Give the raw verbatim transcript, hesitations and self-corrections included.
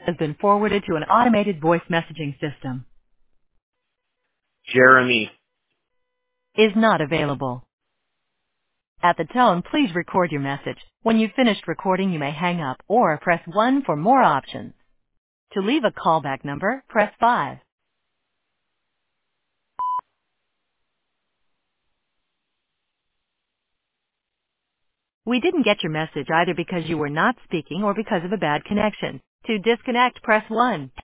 has been forwarded to an automated voice messaging system. Jeremy. Is not available. At the tone, please record your message. When you've finished recording, you may hang up or press one for more options. To leave a callback number, press five. We didn't get your message either because you were not speaking or because of a bad connection. To disconnect, press one.